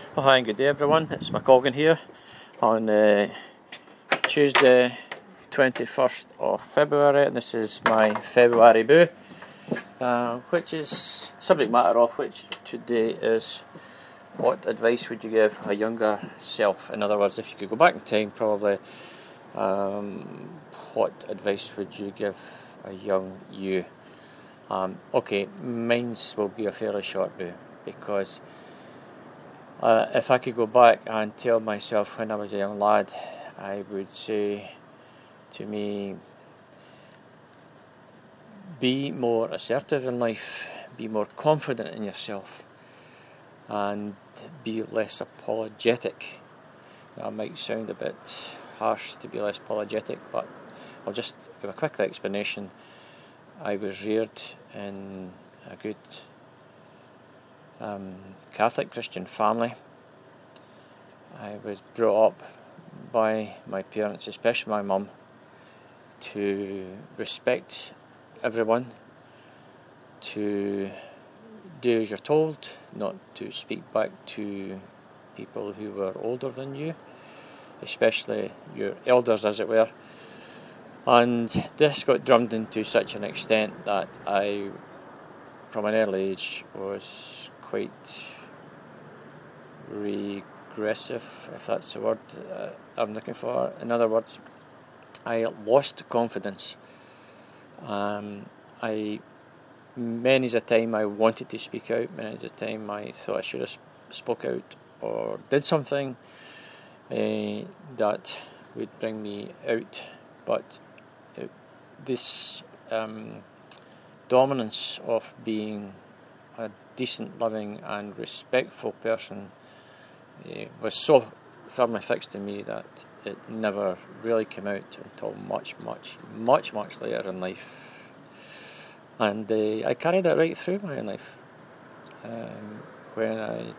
Oh, hi and good day everyone, it's McColgan here on Tuesday 21st of February, and this is my February Boo, which is subject matter of which today is what advice would you give a younger self? In other words, if you could go back in time, probably what advice would you give a young you? Okay, mine's will be a fairly short boo, because if I could go back and tell myself when I was a young lad, I would say to me, be more assertive in life, be more confident in yourself, and be less apologetic. That might sound a bit harsh to be less apologetic, but I'll just give a quick explanation. I was reared in a good Catholic Christian family. I was brought up by my parents, especially my mum, to respect everyone, to do as you're told, not to speak back to people who were older than you, especially your elders, as it were. And this got drummed into such an extent that I, from an early age, was quite regressive, if that's the word I'm looking for. In other words, I lost confidence. Many's a time I wanted to speak out, many's a time I thought I should have spoke out or did something that would bring me out, but this dominance of being a decent, loving and respectful person was so firmly fixed in me that it never really came out until much later in life. And I carried that right through my life. When I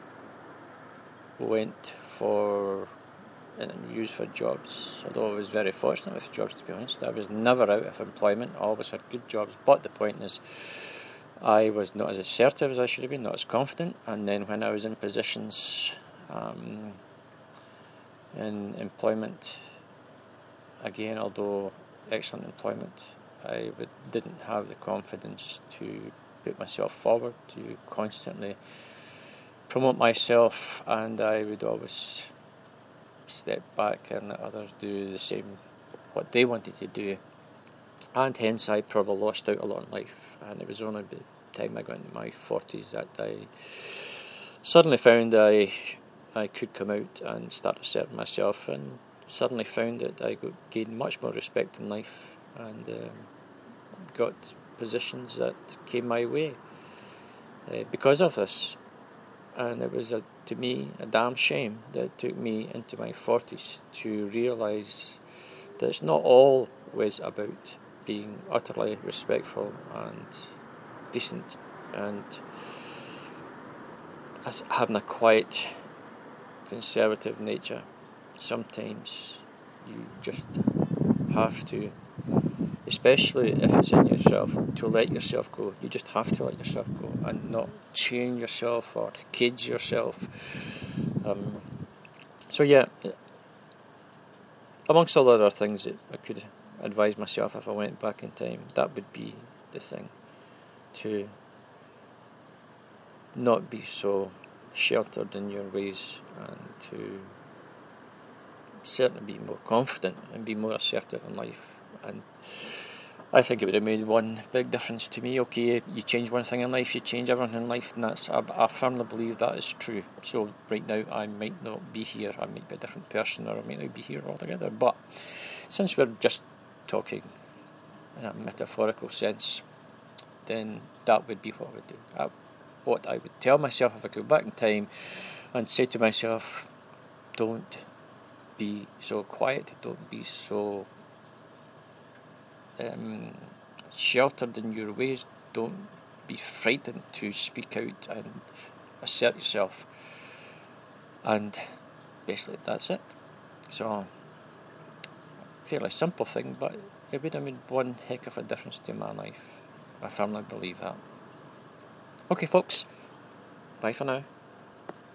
went for interviews for jobs, although I was very fortunate with jobs, to be honest, I was never out of employment. I always had good jobs, but the point is, I was not as assertive as I should have been, not as confident. And then when I was in positions in employment, again, although excellent employment, I didn't have the confidence to put myself forward, to constantly promote myself, and I would always step back and let others do the same, what they wanted to do, and hence I probably lost out a lot in life. And it was only by the time I got into my 40s that I suddenly found I could come out and start asserting myself, and suddenly found that I gained much more respect in life, and got positions that came my way because of this. And it was, to me, a damn shame that it took me into my 40s to realise that it's not always about being utterly respectful and decent and having a quiet, conservative nature. Sometimes you just have to, especially if it's in yourself, to let yourself go. You just have to let yourself go and not chain yourself or cage yourself. So yeah, amongst all other things that I could advise myself if I went back in time, that would be the thing, to not be so sheltered in your ways, and to certainly be more confident and be more assertive in life. And I think it would have made one big difference to me. Okay, you change one thing in life, you change everything in life, and I firmly believe that is true. So right now I might not be here, I might be a different person, or I might not be here altogether, but since we're just talking in a metaphorical sense, then that would be what I would do. What I would tell myself if I could go back in time and say to myself, don't be so quiet, don't be so sheltered in your ways, don't be frightened to speak out and assert yourself. And basically that's it. So, fairly simple thing, but it would have made one heck of a difference to my life. I firmly believe that. Okay folks, bye for now.